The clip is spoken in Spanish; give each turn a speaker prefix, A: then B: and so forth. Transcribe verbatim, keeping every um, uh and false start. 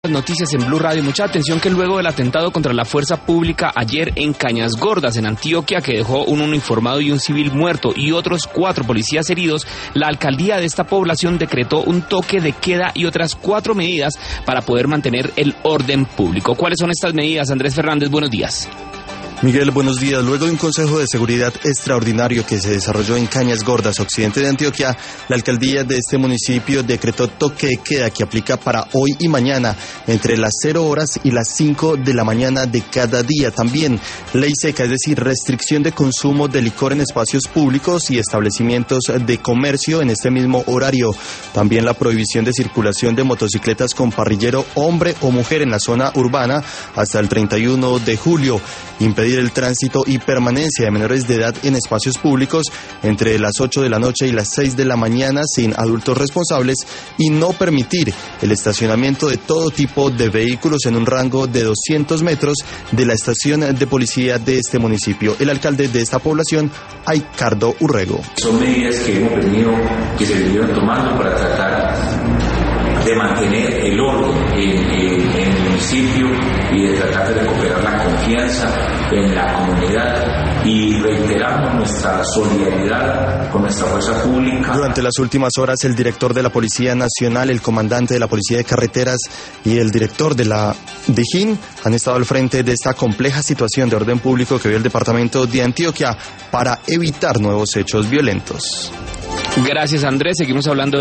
A: Noticias en Blue Radio. Mucha atención que luego del atentado contra la fuerza pública ayer en Cañas Gordas, en Antioquia, que dejó un uniformado y un civil muerto y otros cuatro policías heridos, la alcaldía de esta población decretó un toque de queda y otras cuatro medidas para poder mantener el orden público. ¿Cuáles son estas medidas? Andrés Fernández, buenos días.
B: Miguel, buenos días. Luego de un consejo de seguridad extraordinario que se desarrolló en Cañas Gordas, occidente de Antioquia, la alcaldía de este municipio decretó toque de queda que aplica para hoy y mañana, entre las cero horas y las cinco de la mañana de cada día. También ley seca, es decir, restricción de consumo de licor en espacios públicos y establecimientos de comercio en este mismo horario. También la prohibición de circulación de motocicletas con parrillero hombre o mujer en la zona urbana hasta el treinta y uno de julio. Impedir el tránsito y permanencia de menores de edad en espacios públicos entre las ocho de la noche y las seis de la mañana sin adultos responsables y no permitir el estacionamiento de todo tipo de vehículos en un rango de doscientos metros de la estación de policía de este municipio. El alcalde de esta población, Aicardo Urrego.
C: Son medidas que hemos venido, que se vinieron tomando para tratar de mantener el orden en, en, en el municipio y de tratar de recuperar la confianza en la comunidad, y reiteramos nuestra solidaridad con nuestra fuerza pública.
B: Durante las últimas horas, el director de la Policía Nacional, el comandante de la Policía de Carreteras y el director de la DIJÍN han estado al frente de esta compleja situación de orden público que vive el departamento de Antioquia para evitar nuevos hechos violentos.
A: Gracias, Andrés. Seguimos hablando